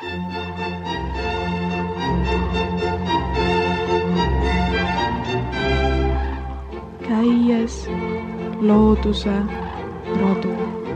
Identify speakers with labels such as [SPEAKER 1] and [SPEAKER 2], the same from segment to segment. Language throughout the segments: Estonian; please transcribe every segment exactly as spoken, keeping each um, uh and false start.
[SPEAKER 1] Käies looduse rodu.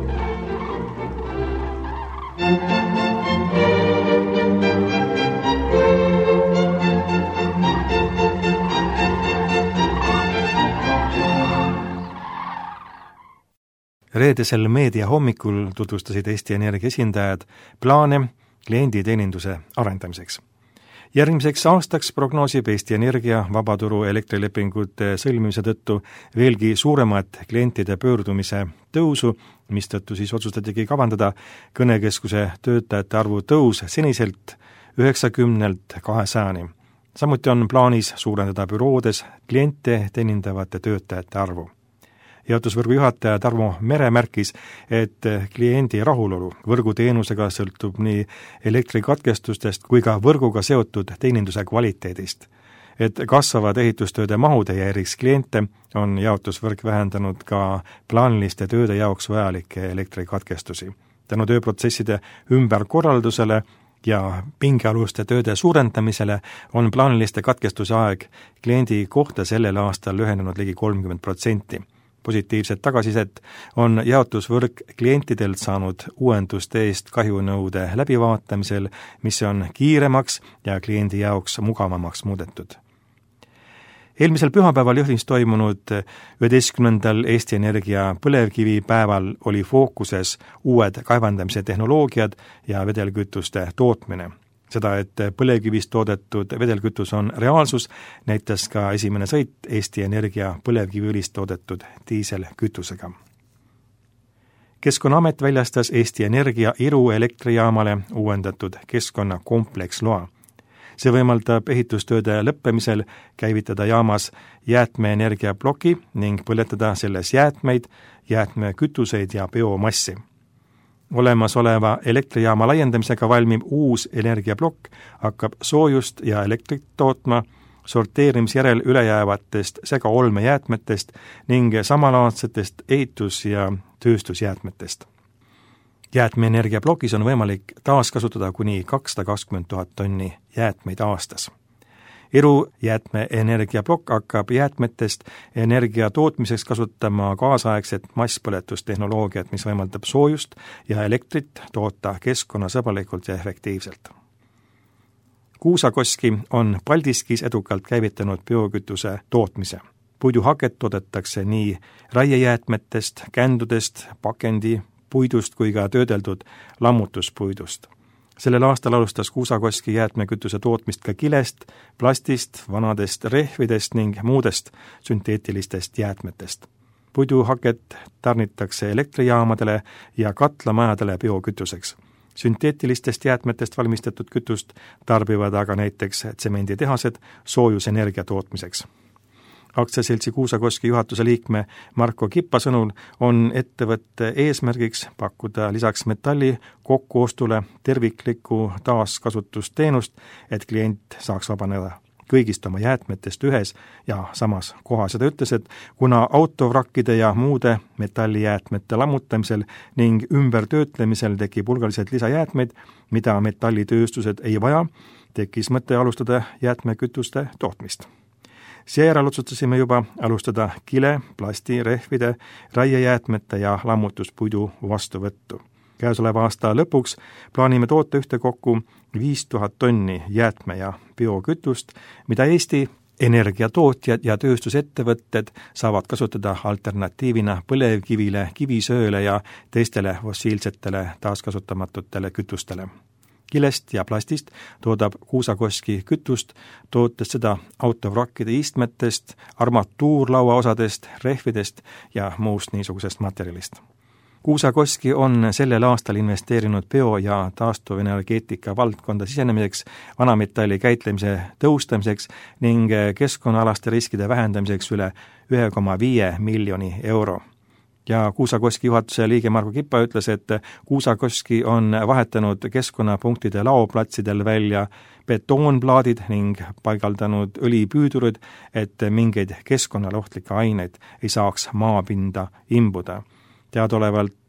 [SPEAKER 2] Reedesel meedia hommikul tutvustasid Eesti Energia esindajad plaane klienditeeninduse arendamiseks. Järgmiseks aastaks prognoosib Eesti Energia vabaturu elektrilepingute sõlmimise tõttu veelgi suuremat klientide pöördumise tõusu, mistõttu siis otsustatigi kavandada kõnekeskuse töötajate arvu tõus seniselt üheksakümnelt kahesajani. Samuti on plaanis suurendada büroodes kliente teenindavate töötajate arvu. Jaotusvõrgu juhataja Tarmo Mere märkis, et kliendi rahulolu võrguteenusega sõltub nii elektrikatkestustest kui ka võrguga seotud teeninduse kvaliteedist. Et kasvavad ehitustööde mahud ei häiriks kliente, on jaotusvõrk vähendanud ka plaaniliste tööde jaoks vajalikke elektrikatkestusi. Tänu tööprotsesside ümberkorraldusele ja pingealuste tööde suurendamisele on plaaniliste katkestuse aeg kliendi kohta sellel aastal lühenenud ligi kolmkümmend protsenti. Positiivset tagasiset on jaotusvõrk klientidelt saanud uuenduste eest kahjunõude läbivaatamisel, mis on kiiremaks ja kliendi jaoks mugavamaks muudetud. Eelmisel pühapäeval Jõhvis toimunud üheteistkümnendal Eesti Energia põlevkivipäeval oli fookuses uued kaevandamise tehnoloogiad ja vedelkütuste tootmine. Seda, et põlevkivist toodetud vedelkütus on reaalsus, näitas ka esimene sõit Eesti Energia põlevkiviõlist toodetud diiselkütusega. Keskkonnaamet väljastas Eesti Energia Iru elektrijaamale uuendatud keskkonnakompleksloa. See võimaldab ehitustööde lõppemisel käivitada jaamas jäätmeenergiaploki ning põletada selles jäätmeid, jäätmekütuseid ja biomassi. Olemasoleva elektrijaama laiendamisega valmib uus energiaplokk, hakkab soojust ja elektrit tootma, sorteerimisjärel ülejäävatest segaolmejäätmetest ning samalaadsetest ehitus- ja tööstusjäätmetest. Jäätmeenergiaplokis on võimalik taaskasutada kuni kakssada kakskümmend tuhat tonni jäätmeid aastas. Iru jäätmeenergiaplokk hakkab jäätmetest energia tootmiseks kasutama kaasaegset masspõletustehnoloogiat, mis võimaldab soojust ja elektrit toota keskkonnasõbralikult ja efektiivselt. Kuusakoski on Paldiskis edukalt käivitanud biokütuse tootmise. Puiduhaket toodetakse nii raiejäätmetest, kändudest, pakendi, puidust kui ka töödeldud lammutuspuidust. Sellel aastal alustas Kuusakoski jäätmekütuse tootmist ka kilest, plastist, vanadest rehvidest ning muudest sünteetilistest jäätmetest. Puiduhaket tarnitakse elektrijaamadele ja katlamajadele biokütuseks. Sünteetilistest jäätmetest valmistatud kütust tarbivad aga näiteks tsemenditehased soojusenergia tootmiseks. Aktsiaseltsi Kuusakoski juhatuse liikme Marko Kippa sõnul on ettevõtte eesmärgiks pakkuda lisaks metalli kokkuostule terviklikku taaskasutusteenust, et klient saaks vabaneda kõigist oma jäätmetest ühes ja samas kohas. Seda ütles, et kuna autovrakkide ja muude metallijäätmete lammutamisel ning ümbertöötlemisel tekib hulgaliselt lisajäätmeid, mida metallitööstused ei vaja, tekkis mõte alustada jäätmekütuste tootmist. Seejärel otsustasime juba alustada kile, plasti, rehvide, raiejäätmete ja lammutuspuidu vastuvõttu. Käesoleva aasta lõpuks plaanime toota ühtekokku viis tuhat tonni jäätme- ja biokütust, mida Eesti energiatootjad ja tööstusettevõtted saavad kasutada alternatiivina põlevkivile, kivisööle ja teistele fossiilsetele taaskasutamatutele kütustele. Kilest ja plastist toodab Kuusakoski kütust, tootes seda autovrakkide istmetest, armatuurlauaosadest, rehvidest ja muust niisugusest materjalist. Kuusakoski on sellel aastal investeerinud bio- ja taastuvenergeetika valdkonda sisenemiseks, vanametalli käitlemise tõustamiseks ning keskkonnaalaste riskide vähendamiseks üle ühe koma viie miljoni euro. Ja Kuusakoski juhatuse liige Marko Kippa ütles, et Kuusakoski on vahetanud keskkonnapunktide laoplatsidel välja betoonplaadid ning paigaldanud õlipüüdurid, et mingeid keskkonnalohtlikke aineid ei saaks maapinda imbuda. Teadolevalt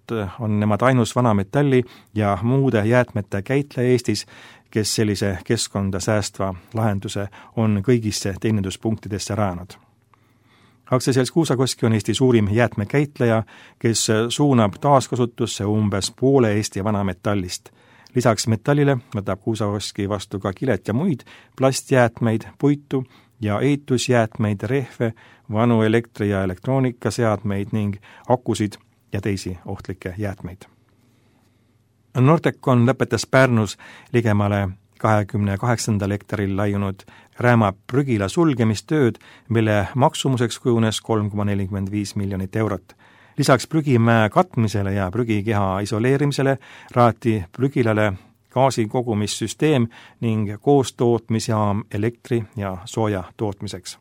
[SPEAKER 2] on nemad ainus vanametalli ja muude jäätmete käitleja Eestis, kes sellise keskkonda säästva lahenduse on kõigisse teeninduspunktidesse rajanud. Aktsiaselts Kuusakoski on Eesti suurim jäätmekäitleja, kes suunab taaskasutusse umbes poole Eesti vanametallist. Lisaks metallile võtab Kuusakoski vastu ka kilet ja muid plastjäätmeid, puitu ja ehitusjäätmeid, rehve, vanu elektri- ja elektroonikaseadmeid ning akusid ja teisi ohtlikke jäätmeid. Nordecon lõpetas Pärnus ligemale kahekümne kaheksandal hektaril laiunud Rääma prügila sulgemistööd, mille maksumuseks kujunes kolm koma nelikümmend viis miljonit eurot. Lisaks prügimäe katmisele ja prügikeha isoleerimisele raati prügilale gaasikogumissüsteem ning koostootmisjaam elektri ja sooja tootmiseks.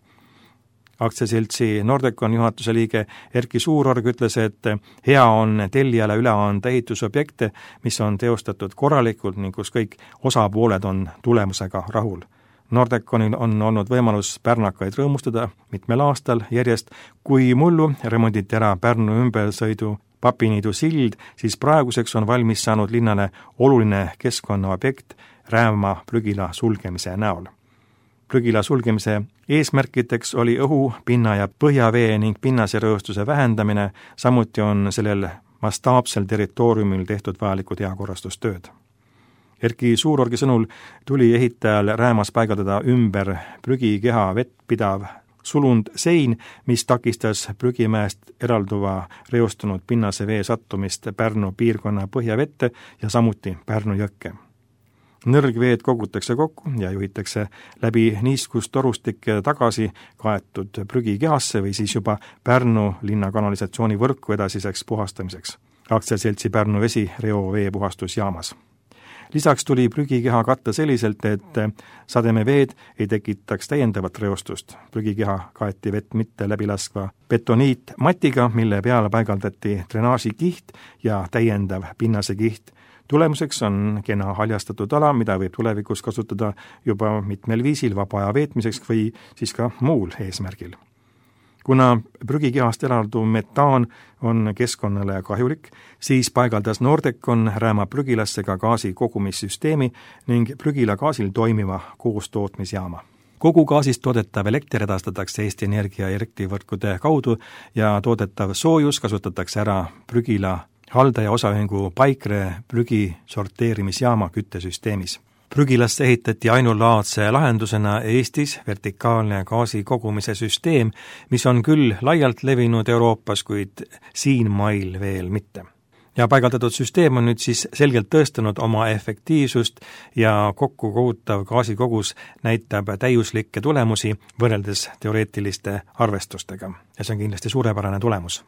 [SPEAKER 2] Aktsiaseltsi Nordecon juhatuse liige Erki Suurorg ütles, et hea on tellijale üle anda ehitusobjekte, mis on teostatud korralikult ning kus kõik osapooled on tulemusega rahul. Nordeconil on olnud võimalus pärnakaid rõõmustada mitmel aastal järjest, kui mullu remonditi ära Pärnu ümbersõidu Papiniidu sild, siis praeguseks on valmis saanud linnale oluline keskkonnaobjekt Rääma prügila sulgemise näol. Prügila sulgemise eesmärkideks oli õhu, pinna ja põhjavee ning pinnaserõostuse vähendamine, samuti on sellel mastaapsel territooriumil tehtud vajalikud heakorrastustööd. Erki Suurorgi sõnul tuli ehitajal Räämas paigaldada ümber prügikeha vettpidav sulund sein, mis takistas prügimäest eralduva reostunud pinnase vee sattumist Pärnu piirkonna põhjavette ja samuti Pärnu jõkke. Nõrgveed kogutakse kokku ja juhitakse läbi niiskustorustike tagasi kaetud prügikehasse või siis juba Pärnu linna kanalisatsioonivõrku edasiseks puhastamiseks Aktsiaseltsi Pärnu vesi reovee puhastusjaamas. Lisaks tuli prügikeha katta selliselt, et sademeveed ei tekitaks täiendavat reostust. Prügikeha kaeti vett mitte läbilaskva betoniitmatiga, mille peale paigaldati drenaažikiht ja täiendav pinnasekiht. Tulemuseks on kena haljastatud ala, mida võib tulevikus kasutada juba mitmel viisil vaba aja veetmiseks või siis ka muul eesmärgil. Kuna prügikehast eralduv metaan on keskkonnale kahjulik, siis paigaldas Nordecon Rääma prügilasse ka gaasi kogumissüsteemi ning prügila gaasil toimiva koostootmisjaama. Kogu gaasist toodetav elekter edastatakse Eesti Energia elektrivõrkude kaudu ja toodetav soojus kasutatakse ära prügila haldaja osaühingu Paikre prügi sorteerimisjaama küttesüsteemis. Prügilasse ehitati ainulaadse lahendusena Eestis vertikaalne gaasi kogumise süsteem, mis on küll laialt levinud Euroopas, kuid siin mail veel mitte. Ja paigaldatud süsteem on nüüd siis selgelt tõestanud oma efektiivsust ja kokku kogutav gaasikogus näitab täiuslikke tulemusi võrreldes teoreetiliste arvestustega. Ja see on kindlasti suurepärane tulemus.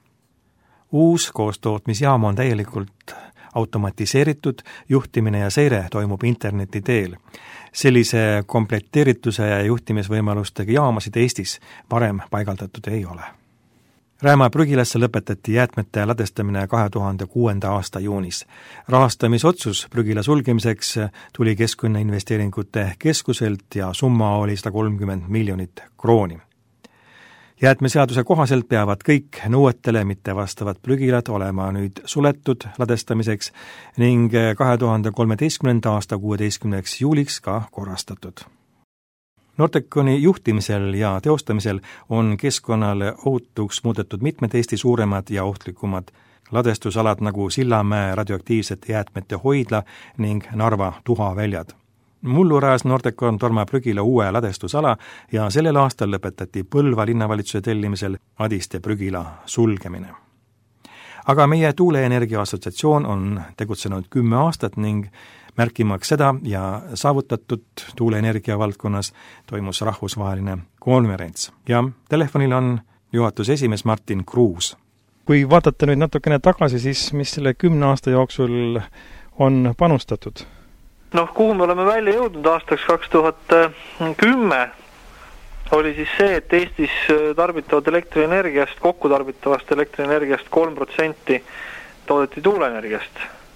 [SPEAKER 2] Uus koostootmisjaam on täielikult automatiseeritud, juhtimine ja seire toimub interneti teel. Sellise komplekteerituse ja juhtimisvõimalustega jaamasid Eestis varem paigaldatud ei ole. Rääma prügilasse lõpetati jäätmete ladestamine kahe tuhande kuuenda aasta juunis. Rahastamisotsus prügila sulgemiseks tuli Keskkonnainvesteeringute Keskuselt ja summa oli sada kolmkümmend miljonit krooni. Jäätmeseaduse kohaselt peavad kõik nõuetele mitte vastavad prügilad olema nüüd suletud ladestamiseks ning kahe tuhande kolmeteistkümnenda aasta kuueteistkümnendaks juuliks ka korrastatud. Nordeconi juhtimisel ja teostamisel on keskkonnale ohutuks muudetud mitmed Eesti suuremad ja ohtlikumad ladestusalad nagu Sillamäe radioaktiivsete jäätmete hoidla ning Narva tuhaväljad. Mullu rajas Nordecon Torma prügila uue ladestusala ja sellel aastal lõpetati Põlva linnavalitsuse tellimisel Adiste prügila sulgemine. Aga meie Tuuleenergia Assotsiatsioon on tegutsenud kümme aastat ning märkimaks seda ja saavutatud tuuleenergia valdkonnas toimus rahvusvaheline konverents. Ja telefonil on juhatuse esimees Martin Kruus.
[SPEAKER 3] Kui vaadata nüüd natukene tagasi, siis mis selle kümne aasta jooksul on panustatud?
[SPEAKER 4] Noh, kuhu me oleme välja jõudnud aastaks kaks tuhat kümme oli siis see, et Eestis tarbitavad elektrienergiast, kokku tarbitavast elektrienergiast kolm protsenti toodeti tuuleenergiast.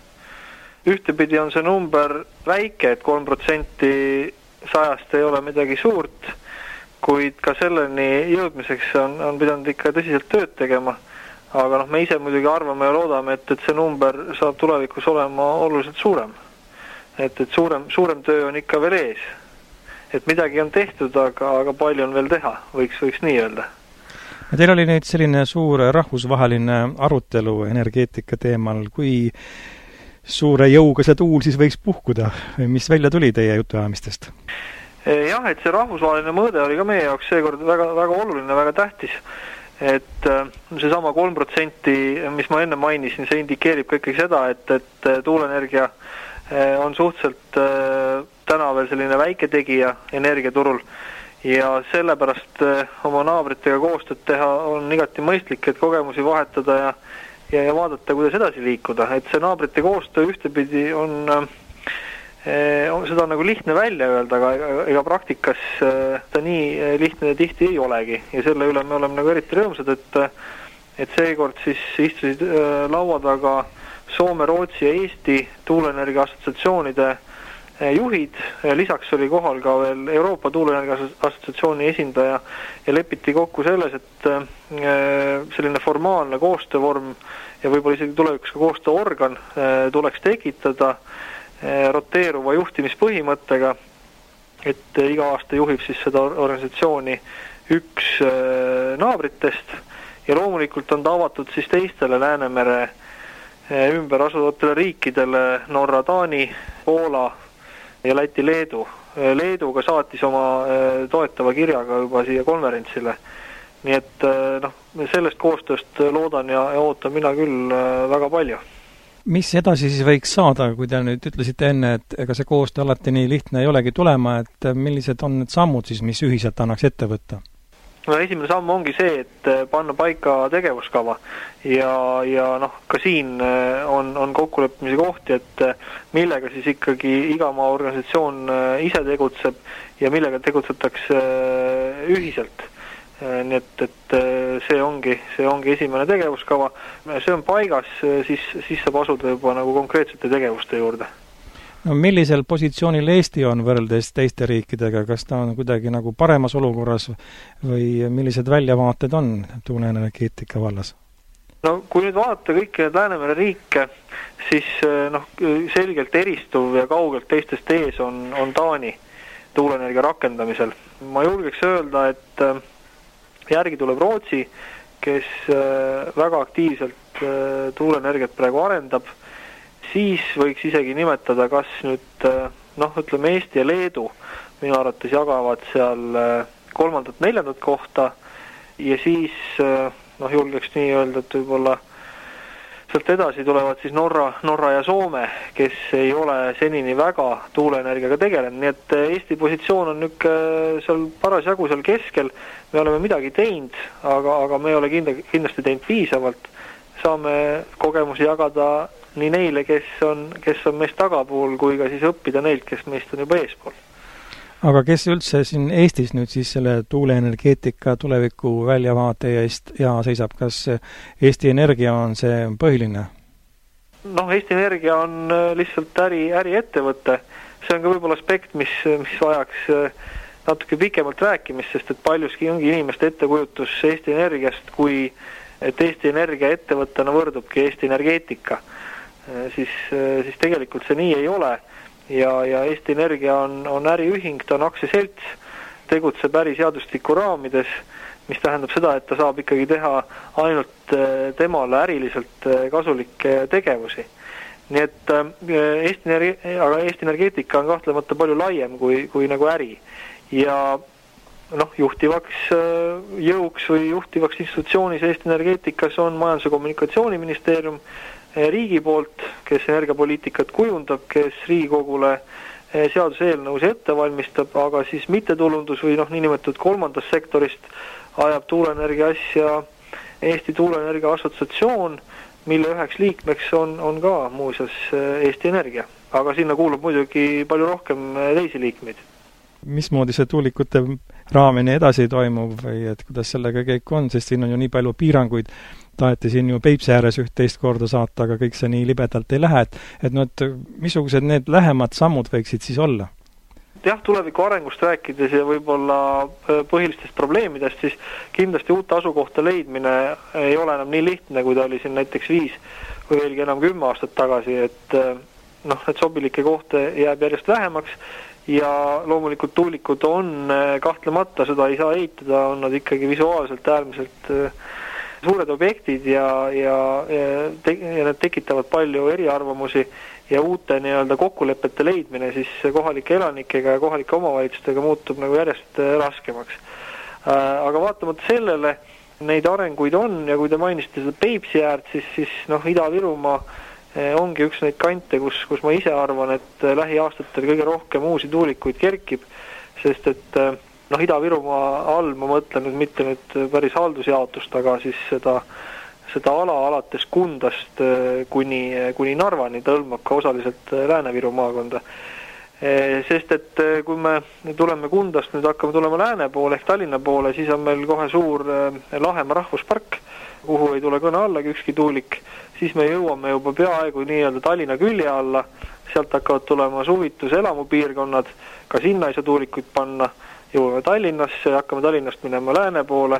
[SPEAKER 4] Ühtepidi on see number väike, et kolm protsenti sajast ei ole midagi suurt, kuid ka selleni jõudmiseks on, on pidanud ikka tõsiselt tööd tegema. aga noh, me ise muidugi arvame ja loodame, et, et see number saab tulevikus olema oluliselt suurem. Et, et suurem, suurem töö on ikka veel ees. Et midagi on tehtud, aga, aga palju on veel teha, võiks, võiks nii öelda.
[SPEAKER 3] Teil oli nüüd selline suur rahvusvaheline arutelu energeetika teemal, kui suure jõuga see tuul siis võiks puhkuda, mis välja tuli teie jutuajamistest?
[SPEAKER 4] Jah, et see rahvusvaheline mõõde oli ka meie jaoks seekord väga, väga oluline, väga tähtis. Et see sama kolm protsenti, mis ma enne mainisin, see indikeerib ka ikkagi seda, et, et tuuleenergia on suhteliselt täna veel selline väike tegija energiaturul ja sellepärast oma naabritega koostööd teha on igati mõistlik, et kogemusi vahetada ja ja, ja vaadata, kuidas edasi liikuda. Et see naabrite koostöö ühtepidi on, on seda on nagu lihtne välja öelda, aga ega praktikas ta nii lihtne ja tihti ei olegi. Ja selle üle me oleme nagu eriti rõõmsad, et, et seekord siis istusid laua taga Soome, Rootsi ja Eesti tuuleenergia assotsiatsioonide juhid. Lisaks oli kohal ka veel Euroopa tuuleenergia assotsiatsiooni esindaja ja lepiti kokku selles, et selline formaalne koostöövorm ja võib-olla isegi tulevikus ka koostööorgan tuleks tekitada roteeruva juhtimispõhimõttega, et iga aasta juhib siis seda organisatsiooni üks naabritest ja loomulikult on ta avatud siis teistele Läänemere ümber asuvatele riikidele, Norra, Taani, Poola ja Läti, Leedu. Leeduga saatis oma toetava kirjaga juba siia konverentsile. Nii et noh, sellest koostööst loodan ja, ja ootan mina küll väga palju.
[SPEAKER 3] Mis edasi siis võiks saada, kui te nüüd ütlesite enne, et ega see koostöö alati nii lihtne ei olegi tulema, et millised on need sammud siis, mis ühiselt annaks ette võtta?
[SPEAKER 4] No esimene samm ongi see, et panna paika tegevuskava ja, ja noh, ka siin on, on kokkuleppimise kohti, et millega siis ikkagi iga maa organisatsioon ise tegutseb ja millega tegutsetakse ühiselt. Nii et, et see ongi, see ongi esimene tegevuskava. See on paigas, siis, siis saab asuda juba nagu konkreetsete tegevuste juurde.
[SPEAKER 3] No millisel positsioonil Eesti on võrreldes teiste riikidega, kas ta on kuidagi nagu paremas olukorras või millised väljavaated on tuuleenergeetika vallas?
[SPEAKER 4] No kui nüüd vaadata kõiki need Läänemere riike, siis noh, selgelt eristuv ja kaugelt teistest ees on, on Taani tuuleenergia rakendamisel. Ma julgeks öelda, et järgi tuleb Rootsi, kes väga aktiivselt tuuleenergiat praegu arendab, siis võiks isegi nimetada, kas nüüd, noh, ütleme Eesti ja Leedu minu arvates jagavad seal kolmandat, neljandat kohta ja siis, noh, julgeks nii öelda, et võib-olla sealt edasi tulevad siis Norra, Norra ja Soome, kes ei ole senini väga tuuleenergiaga tegelenud, nii et Eesti positsioon on nüüd seal parasjagu seal keskel, me oleme midagi teinud, aga, aga me ei ole kindlasti teinud piisavalt, saame kogemusi jagada nii neile, kes on, kes on meist tagapool, kui ka siis õppida neilt, kes meist on juba eespool.
[SPEAKER 3] Aga kes üldse siin Eestis nüüd siis selle tuuleenergeetika tuleviku väljavaate eest ja seisab, kas Eesti Energia on see põhiline?
[SPEAKER 4] Noh, Eesti Energia on lihtsalt äri, äriettevõte. See on ka võib-olla aspekt, mis, mis vajaks natuke pikemalt rääkimist, sest et paljuski ongi inimeste ettekujutus Eesti Energiast, kui et Eesti Energia ettevõttena võrdubki Eesti Energeetika. Siis, siis tegelikult see nii ei ole ja, ja Eesti Energia on, on äriühing, ta on aktsiaselts, tegutseb äriseadustiku raamides, mis tähendab seda, et ta saab ikkagi teha ainult temale äriliselt kasulikke tegevusi. Nii et Eesti, aga Eesti Energeetika on kahtlemata palju laiem kui, kui nagu äri ja noh, juhtivaks jõuks või juhtivaks institutsioonis Eesti Energeetikas on Majandus- ja Kommunikatsiooniministeerium riigi poolt, kes energiapoliitikat kujundab, kes Riigikogule seaduseelnõus ette valmistab, aga siis mittetulundus või noh, niinimetatud kolmandast sektorist ajab tuuleenergia asja Eesti Tuuleenergia Assotsiatsioon, mille üheks liikmeks on, on ka muuseas Eesti Energia. Aga sinna kuulub muidugi palju rohkem teisi liikmeid.
[SPEAKER 3] Mismoodi see tuulikute raamine edasi toimub või et kuidas sellega kõik on, sest siin on ju nii palju piiranguid, taheti siin ju Peipsi ääres üht teist korda saata, aga kõik see nii libedalt ei lähe, et, et no, et missugused need lähemad sammud võiksid siis olla?
[SPEAKER 4] jah, tuleviku arengust rääkides ja võib-olla põhilistest probleemidest, siis kindlasti uute asukohta leidmine ei ole enam nii lihtne, kui ta oli siin näiteks viis või veelgi enam kümme aastat tagasi, et noh, need sobilikke kohta jääb järjest vähemaks ja loomulikult tuulikud on kahtlemata, seda ei saa eitada, on nad ikkagi visuaalselt äärmiselt suured objektid ja, ja, ja, te, ja need tekitavad palju eriarvamusi ja uute nii-öelda kokkulepete leidmine siis kohalike elanikega ja kohalike omavalitsustega muutub nagu järjest raskemaks. Aga vaatamata sellele neid arenguid on ja kui te mainisite seda Peipsi äärt, siis, siis noh, Ida-Virumaa ongi üks neid kante, kus, kus ma ise arvan, et lähiaastatel kõige rohkem uusi tuulikuid kerkib, sest et noh, Ida-Virumaa all ma mõtlen nüüd mitte nüüd päris haldusjaotust, aga siis seda seda ala alates Kundast kuni, kuni Narvani tõlmab ka osaliselt Lääne-Viru maakonda. Sest et kui me tuleme Kundast, nüüd hakkame tulema lääne poole ehk Tallinna poole, siis on meil kohe suur Lahemaa rahvuspark, kuhu ei tule kõne allagi ükski tuulik, siis me jõuame juba peaaegu nii-öelda Tallinna külje alla, sealt hakkavad tulema suvitus elamupiirkonnad, ka sinna ei saa tuulikuid panna, jõuame Tallinnasse, hakkame Tallinnast minema lääne poole,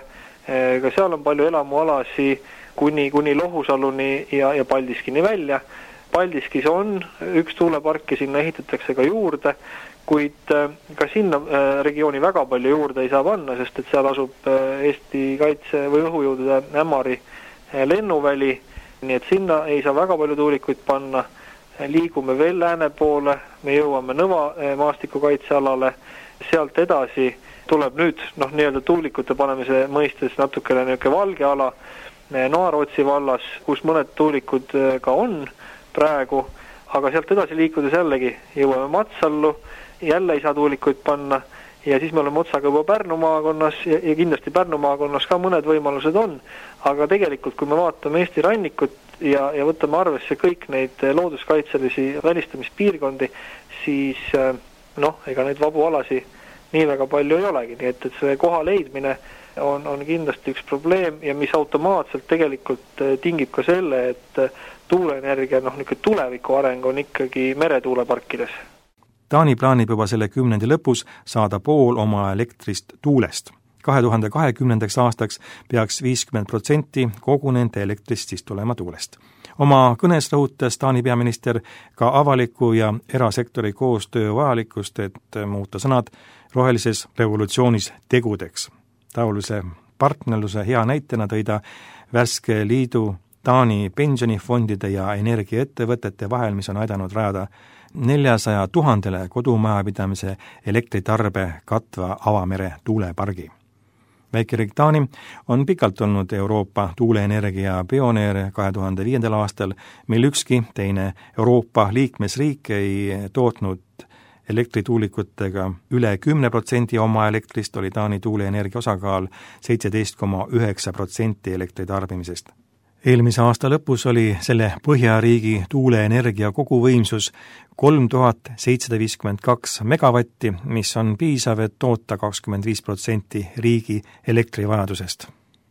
[SPEAKER 4] ka seal on palju elamualasi, kuni, kuni Lohusaluni ja, ja Paldiskini välja. Paldiskis on üks tuulepark ja sinna ehitatakse ka juurde, kuid ka sinna regiooni väga palju juurde ei saa panna, sest et seal asub Eesti kaitse- või õhujõudude Ämari lennuväli, nii et sinna ei saa väga palju tuulikuid panna. Liigume veel lääne poole, me jõuame Nõva maastikukaitsealale, sealt edasi tuleb nüüd noh, nii-öelda tuulikute panemise mõistes natukene niisugune valge ala, Noarootsi vallas, kus mõned tuulikud ka on praegu, aga sealt edasi liikudes jällegi jõuame Matsallu, jälle ei saa tuulikuid panna ja siis me oleme otsaga juba Pärnu maakonnas ja, ja kindlasti Pärnu maakonnas ka mõned võimalused on, aga tegelikult kui me vaatame Eesti rannikut ja, ja võtame arvesse kõik neid looduskaitselisi välistamispiirkondi, siis noh, ega neid vabu alasi nii väga palju ei olegi, nii et, et see koha leidmine on, on kindlasti üks probleem ja mis automaatselt tegelikult tingib ka selle, et tuuleenergia noh, niisugune tuleviku areng on ikkagi meretuuleparkides.
[SPEAKER 2] Taani plaanib juba selle kümnendi lõpus saada pool oma elektrist tuulest. kahe tuhande kahekümnendaks aastaks peaks viiskümmend protsenti kogu nende elektrist siis tulema tuulest. Oma kõnes rõhutas Taani peaminister ka avaliku ja erasektori koostöö vajalikkust, et muuta sõnad rohelises revolutsioonis tegudeks. Taolise partnerluse hea näitena tõi ta värske liidu Taani pensionifondide ja energiaettevõtete vahel, mis on aidanud rajada neljasaja tuhandele kodumajapidamise elektritarbe katva avamere tuulepargi. Väikeriik Taani on pikalt olnud Euroopa tuuleenergia pioneer kahe tuhande viiendal aastal, mil ükski teine Euroopa liikmesriik ei tootnud elektrituulikutega üle kümne protsendi oma elektrist, oli Taani tuuleenergia osakaal seitseteist koma üheksa protsenti elektritarbimisest. Eelmise aasta lõpus oli selle Põhjariigi tuuleenergia koguvõimsus kolm tuhat seitsesada viiskümmend kaks megavatti, mis on piisav, et toota kakskümmend viis protsenti riigi elektrivajadusest.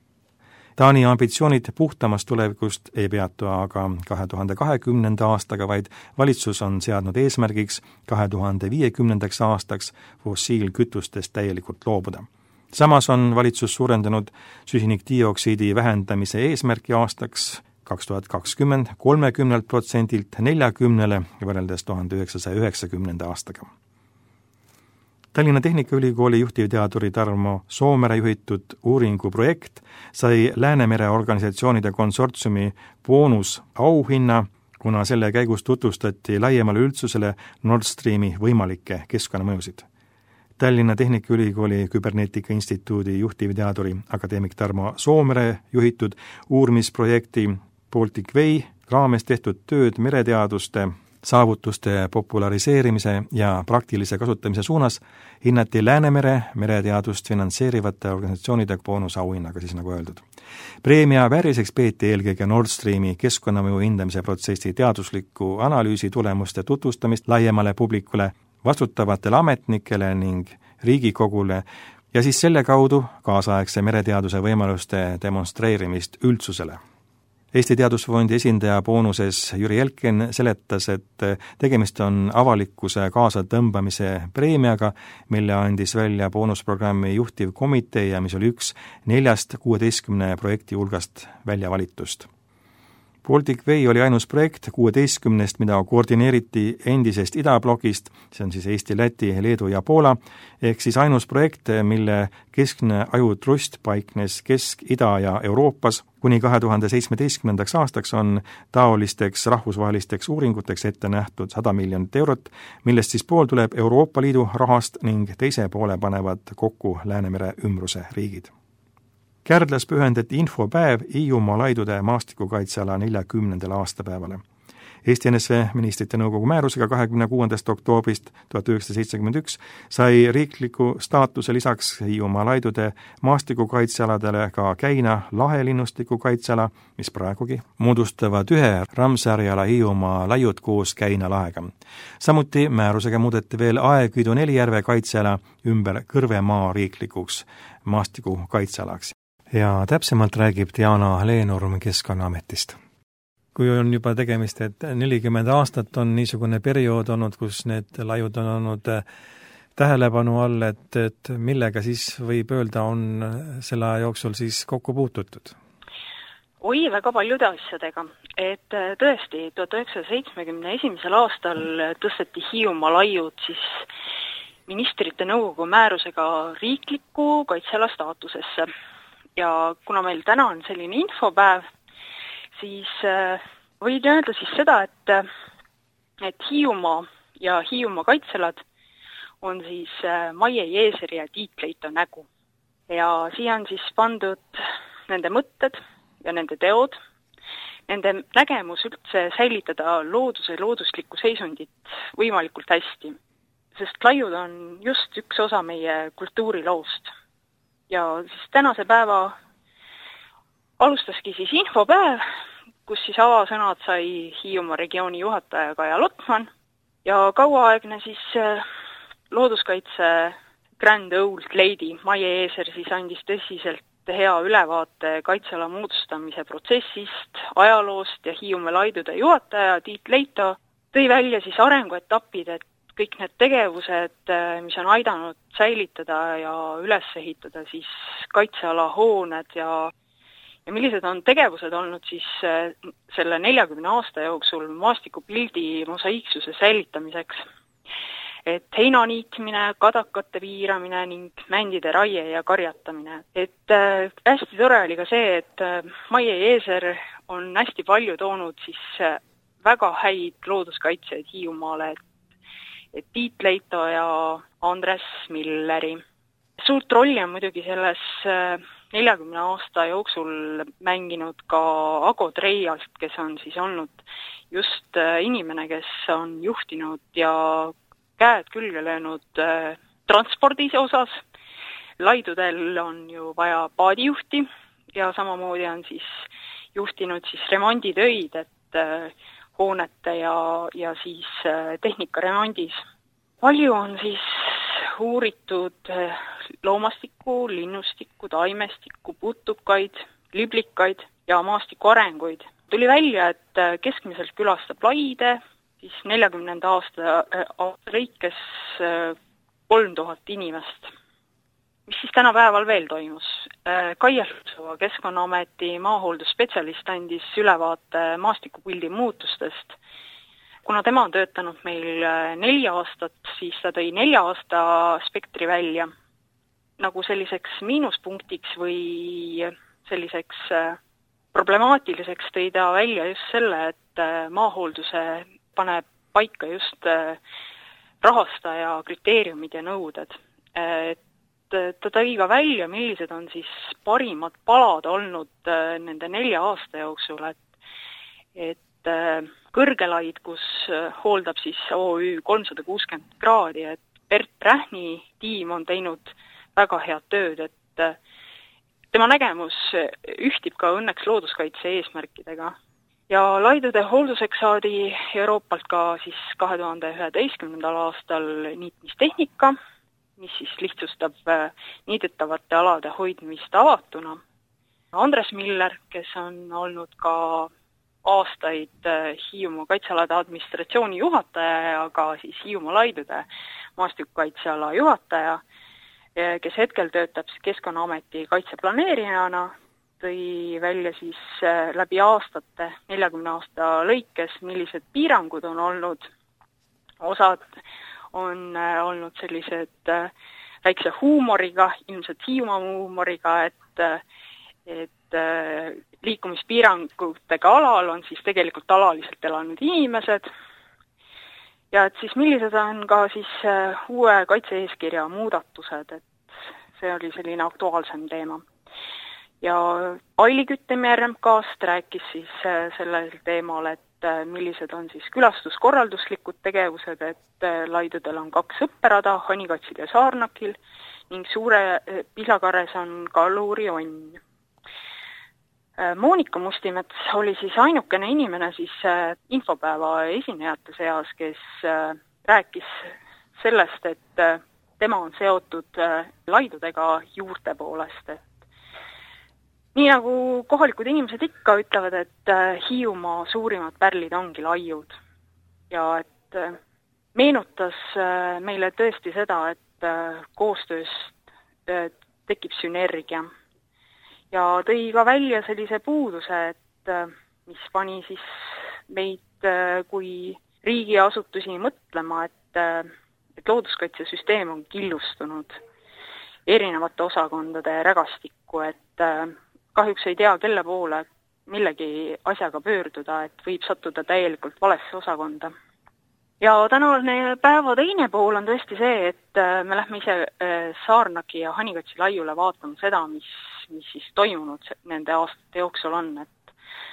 [SPEAKER 2] Taani ambitsioonid puhtamast tulevikust ei peatu aga kahe tuhande kahekümnenda aastaga, vaid valitsus on seadnud eesmärgiks kahe tuhande viiekümnendaks aastaks fossiilkütustest täielikult loobuda. Samas on valitsus suurendanud süsinikdioksiidi vähendamise eesmärki aastaks kaks tuhat kakskümmend kolmekümnelt protsendilt neljakümnele võrreldes tuhande üheksasaja üheksakümnenda aastaga. Tallinna Tehnikaülikooli juhtivteaduri Tarmo Soomere juhitud uuringuprojekt sai Läänemere organisatsioonide konsortsiumi boonusauhinna, kuna selle käigus tutvustati laiemale üldsusele Nord Streami võimalikke keskkonnamõjusid. Tallinna Tehnikaülikooli Küberneetika Instituudi juhtivteaduri akadeemik Tarmo Soomere juhitud uurimisprojekti Baltic Way raames tehtud tööd mereteaduste saavutuste populariseerimise ja praktilise kasutamise suunas hinnati Läänemere mereteadust finantseerivate organisatsioonide boonusauhinnaga, siis nagu öeldud. Preemia vääriseks peeti eelkõige Nord Streami keskkonnamõju hindamise protsessi teadusliku analüüsi tulemuste tutvustamist laiemale publikule, vastutavatele ametnikele ning Riigikogule ja siis selle kaudu kaasaegse mereteaduse võimaluste demonstreerimist üldsusele. Eesti Teadusfondi esindaja boonuses Jüri Elken seletas, et tegemist on avalikkuse kaasatõmbamise preemiaga, mille andis välja boonusprogrammi juhtivkomitee ja mis oli üks neljast kuueteistkümne projekti hulgast välja valitust. Baltic Way oli ainus projekt kuueteistkümnest, mida koordineeriti endisest idablogist, see on siis Eesti, Läti, Leedu ja Poola, ehk siis ainus projekt, mille keskne ajutrust paiknes Kesk-, Ida- ja Euroopas. Kuni kahe tuhande seitsmeteistkümnendaks aastaks on taolisteks rahvusvahelisteks uuringuteks ette nähtud sada miljonit eurot, millest siis pool tuleb Euroopa Liidu rahast ning teise poole panevad kokku Läänemere ümbruse riigid. Kärdlas pühendati infopäev Hiiumaa laidude maastikukaitseala neljakümnendale aastapäevale. Eesti N S V Ministrite Nõukogu määrusega kahekümne kuuendast oktoobrist tuhat üheksasada seitsekümmend üks sai riikliku staatuse lisaks Hiiumaa laidude maastikukaitsealadele ka Käina lahelinnustiku kaitseala, mis praegugi moodustavad ühe Ramsarjala Hiiumaa laiud koos Käina lahega. Samuti määrusega muudeti veel Aeküidu Nelijärve kaitseala ümber Kõrvemaa riiklikuks maastikukaitsealaks. Ja täpsemalt räägib Diana Leenurm Keskkonnaametist. Kui on juba tegemist, et nelikümmend aastat on niisugune periood olnud, kus need laiud on olnud tähelepanu all, et, et millega siis võib öelda, on selle aja jooksul siis kokku puututud?
[SPEAKER 5] Oi, väga paljude asjadega. Et tõesti, tuhat üheksasada seitsmekümne esimesel aastal tõsteti Hiiumaa laiud siis Ministrite Nõukogu määrusega riikliku kaitseala staatusesse. Ja kuna meil täna on selline infopäev, siis võin öelda siis seda, et, et Hiiumaa ja Hiiumaa kaitselad on siis Maie Jeeseri ja Tiit Leito nägu. Ja siia on siis pandud nende mõtted ja nende teod, nende nägemus üldse säilitada looduse looduslikku seisundit võimalikult hästi, sest laiud on just üks osa meie kultuuriloost. Ja siis tänase päeva alustaski siis infopäev, kus siis avasõnad sai Hiiumaa regiooni juhataja Kaja Lotman ja kauaaegne siis looduskaitse Grand Old Lady Maie Jeeser siis andis tõsiselt hea ülevaate kaitseala moodustamise protsessist, ajaloost ja Hiiumaa laidude juhataja Tiit Leito tõi välja siis arenguetapid, et kõik need tegevused, mis on aidanud säilitada ja üles ehitada siis kaitseala hooned ja, ja millised on tegevused olnud siis selle neljakümne aasta jooksul maastikupildi mosaiiksuse säilitamiseks. Et heinaniitmine, kadakate piiramine ning mändide raie ja karjatamine. Et äh, hästi tore oli ka see, et äh, Maie Jeeser on hästi palju toonud siis äh, väga häid looduskaitsjaid Hiiumaale, et et Tiit Leito ja Andres Milleri. Suurt rolli on muidugi selles neljakümne aasta jooksul mänginud ka Ago Treialt, kes on siis olnud just inimene, kes on juhtinud ja käed külge löönud transpordis osas. Laidudel on ju vaja paadijuhti ja samamoodi on siis juhtinud siis remonditöid, et hoonete ja, ja siis tehnikaremondis. Palju on siis uuritud loomastikku, linnustikku, taimestikku, putukaid, liblikaid ja maastiku arenguid. Tuli välja, et keskmiselt külastab laide, siis neljakümnenda aasta lõikes kolm tuhat inimest. Mis siis täna päeval veel toimus? Kaia Lutsova Keskkonnaameti maahoolduspetsialist andis ülevaate maastikupildi muutustest. Kuna tema on töötanud meil neli aastat, siis ta tõi nelja aasta spektri välja. Nagu selliseks miinuspunktiks või selliseks problemaatiliseks tõi ta välja just selle, et maahoolduse paneb paika just rahastaja kriteeriumid ja nõuded. Et ta tõi ka välja, millised on siis parimad palad olnud nende nelja aasta jooksul, et, et kõrgelaid, kus hooldab siis O Ü kolmsada kuuskümmend kraadi, et Bert Rähni tiim on teinud väga head tööd, et tema nägemus ühtib ka õnneks looduskaitse eesmärkidega. Ja laidude hoolduseks saadi Euroopalt ka siis kahe tuhande üheteistkümnendal aastal niitmistehnika, mis siis lihtsustab niidetavate alade hoidmist avatuna. Andres Miller, kes on olnud ka aastaid Hiiumaa kaitsealade administratsiooni juhataja ja ka siis Hiiumaa laidude maastikukaitseala juhataja, kes hetkel töötab Keskkonnaameti kaitseplaneerijana, tõi välja siis läbi aastate, neljakümne aasta lõikes, millised piirangud on olnud. Osad on olnud sellised väikse huumoriga, ilmselt Hiiumaa huumoriga, et, et liikumispiirangutega alal on siis tegelikult alaliselt elanud inimesed ja et siis millised on ka siis uue kaitse-eeskirja muudatused, et see oli selline aktuaalsem teema. Ja Aili Küttem R M K-st rääkis siis sellel teemal, et millised on siis külastuskorralduslikud tegevused, et laidudel on kaks õpperada, Hanikatsil ja Saarnakil ning suure Pihlakarres on Kalluri onn. Moonika Mustimets oli siis ainukene inimene siis infopäeva esinejate seas, kes rääkis sellest, et tema on seotud laidudega juurte poolest. Et nii nagu kohalikud inimesed ikka ütlevad, et Hiiumaa suurimad pärlid ongi laiud. Ja et meenutas meile tõesti seda, et koostööst tekib sünergia. Ja tõi ka välja sellise puuduse, et mis pani siis meid kui riigiasutusi mõtlema, et, et looduskaitsesüsteem on killustunud erinevate osakondade rägastikku, et kahjuks ei tea, kelle poole millegi asjaga pöörduda, et võib sattuda täielikult valesse osakonda. Ja tänane päeva teine pool on tõesti see, et me lähme ise Saarnaki ja Hanikatsi laiule vaatama seda, mis mis siis toimunud nende aastate jooksul on, et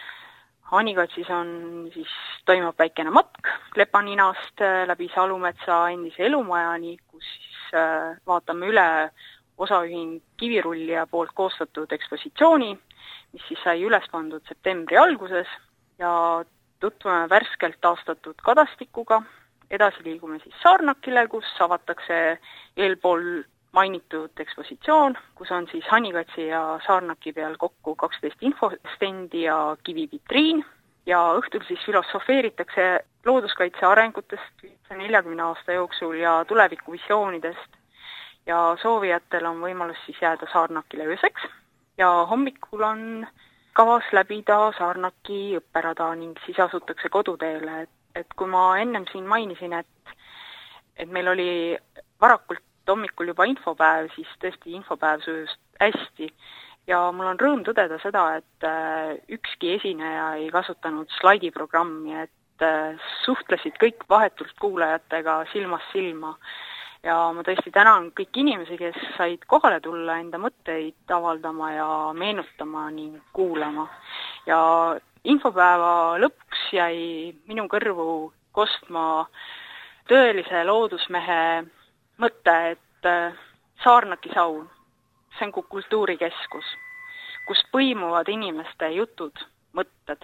[SPEAKER 5] Hanikatsis on siis toimub väikene matk Klepaninast läbi Salumetsa endise elumajani, kus siis vaatame üle osaühing Kivirullija poolt koostatud ekspositsiooni, mis siis sai üles pandud septembri alguses ja tutvume värskelt taastatud kadastikuga. Edasi liigume siis Saarnakile, kus avatakse eelpool mainitud ekspositsioon, kus on siis Hanikatsi ja Saarnaki peal kokku kaksteist infostendi ja kivivitriin ja õhtul siis filosofeeritakse looduskaitse arengutest neljakümne aasta jooksul ja tulevikuvisioonidest ja soovijatel on võimalus siis jääda Saarnakile ööseks ja hommikul on kavas läbida Saarnaki õpperada ning siis asutakse koduteele, et, et kui ma ennem siin mainisin, et, et meil oli varakult hommikul juba infopäev, siis tõesti infopäev sujus hästi ja mul on rõõm tõdeda seda, et ükski esineja ei kasutanud slaidiprogrammi, et suhtlesid kõik vahetult kuulajatega silmast silma ja ma tõesti tänan kõik inimesi, kes said kohale tulla enda mõtteid avaldama ja meenutama ning kuulama ja infopäeva lõpuks jäi minu kõrvu kostma tõelise loodusmehe mõte, et Saarnaki saun, see on kultuurikeskus, kus põimuvad inimeste jutud, mõtted.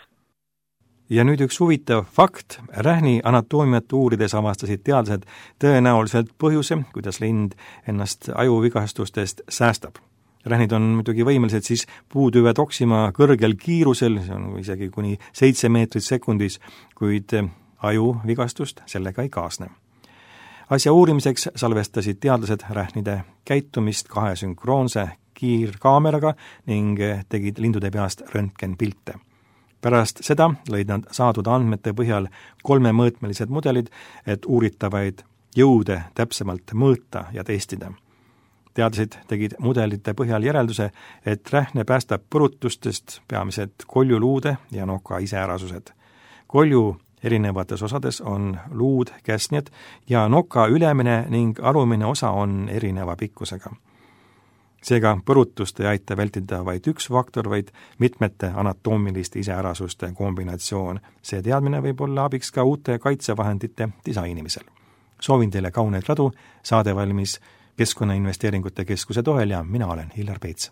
[SPEAKER 2] Ja nüüd üks huvitav fakt. Rähni anatoomiat uurides avastasid teadlased tõenäoliselt põhjuse, kuidas lind ennast ajuvigastustest säästab. Rähnid on muidugi võimelised siis puutüve toksima kõrgel kiirusel, see on isegi kuni seitse meetrit sekundis, kuid ajuvigastust sellega ei kaasne. Asja uurimiseks salvestasid teadlased rähnide käitumist kahe sünkroonse kiirkaameraga ning tegid lindude peast röntgenpilte. Pärast seda lõid nad saadud andmete põhjal kolmemõõtmelised mudelid, et uuritavaid jõude täpsemalt mõõta ja testida. Teadlased tegid mudelite põhjal järelduse, et rähne päästab põrutustest peamiselt koljuluude ja noka iseärasused. Kolju erinevates osades on luud, käsnjad ja noka ülemine ning alumine osa on erineva pikkusega. Seega põrutust ei aita vältida vaid üks faktor, vaid mitmete anatoomiliste iseärasuste kombinatsioon. See teadmine võib olla abiks ka uute kaitsevahendite disainimisel. Soovin teile kauneid radu, saade valmis Keskkonnainvesteeringute Keskuse toel ja mina olen Hillar Peets.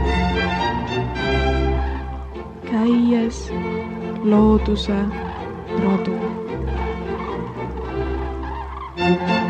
[SPEAKER 1] Käies looduse rodu.